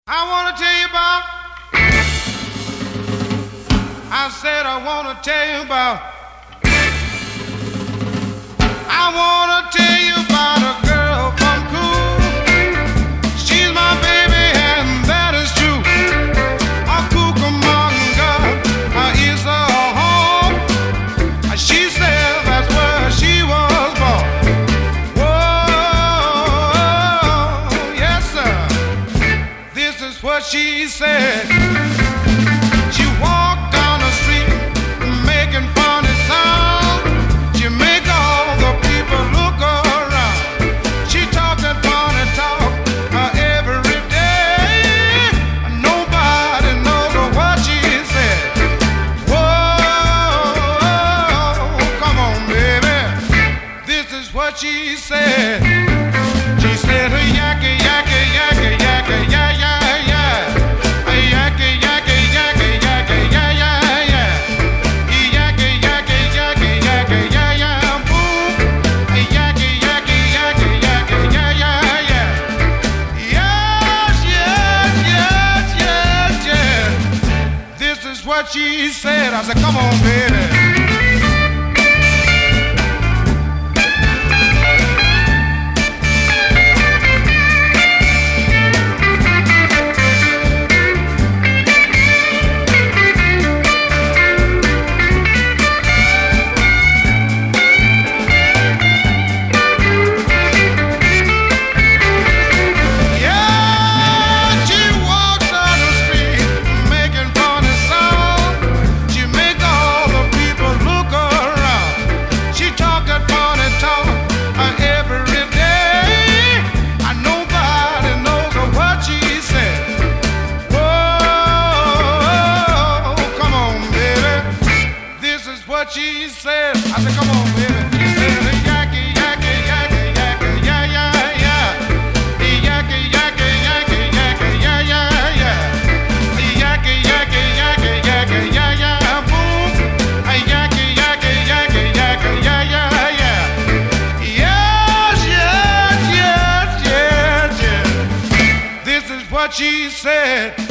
I want to tell you about, I said I want to tell you about, I want to tell you about a girl from Cool. She's my baby and that is true. A Cucamonga is her home. She said that's where she was born. Whoa, yes sir. This is what she said. She walked down the street making funny sounds. She make all the people look around. She talked that funny talk every day. Nobody knows what she said. Whoa, come on, baby. This is what she said. She said, yakky, yakky, yakky, yakky, yeah, yeah, yeah. Yakky, yakky, yakky, yakky, yeah, yeah, yeah. Yakky, yakky, yakky, yakky, yeah, yeah, boom. Yakky, yakky, yakky, yakky, yeah, yeah, yeah. Yes, yes, yes, yes, yes. This is what she said. I said, come on, baby. She said, I said, come on, baby. She said, yakky, yakky, yakky, yakky, yeah, yeah, yeah. Yakky, yakky, yakky, yakky, yeah, yeah, yeah. Yakky, yakky, yakky, yakky, yeah, yeah, boom. Yakky, yakky, yakky, yakky, yeah, yeah, yeah. Yes, yes, yes, yes, yes. This is what she said.